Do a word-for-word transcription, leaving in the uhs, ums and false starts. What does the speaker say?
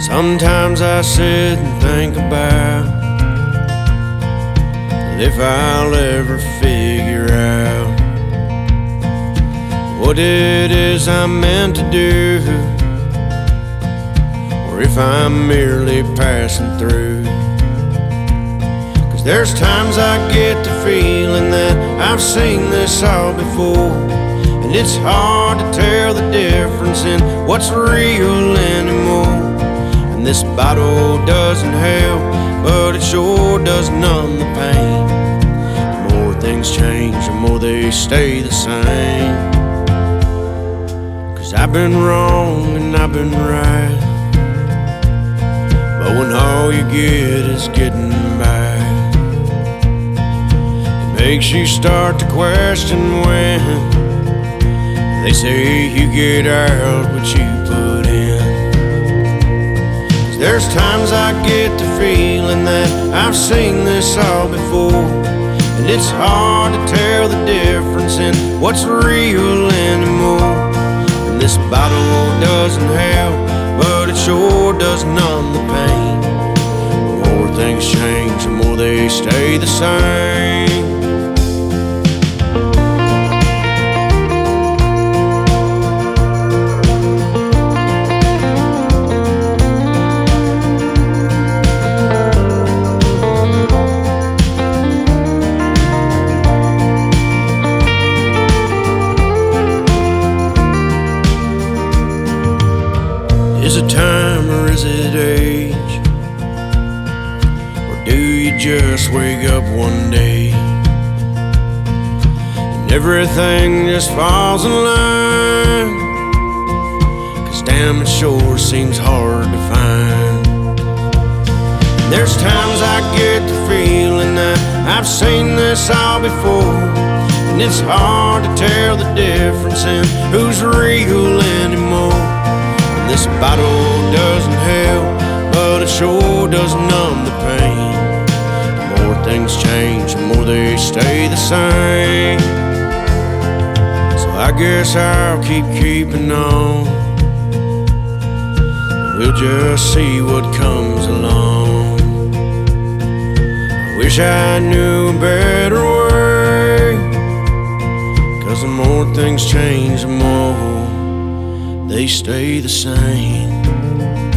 Sometimes I sit and think about if I'll ever figure out what it is I'm meant to do, or if I'm merely passing through. 'Cause there's times I get the feeling that I've seen this all before, and it's hard to tell the difference in what's real anymore. And this bottle doesn't help, but it sure does numb the pain. The more things change, the more they stay the same. 'Cause I've been wrong and I've been right, but when all you get is getting by, it makes you start to question when they say you get out what you put in. 'Cause there's times I get the feeling that I've seen this all before, and it's hard to tell the difference in what's real anymore. And this bottle doesn't help, but it sure does numb the pain. The more things change, the more they stay the same. Is it time or is it age? Or do you just wake up one day and everything just falls in line? 'Cause damn, it sure seems hard to find. And there's times I get the feeling that I've seen this all before, and it's hard to tell the difference in who's real anymore. This bottle doesn't help, but it sure does numb the pain. The more things change, the more they stay the same. So I guess I'll keep keeping on, we'll just see what comes along. I wish I knew a better way, 'cause the more things change, the more they stay the same.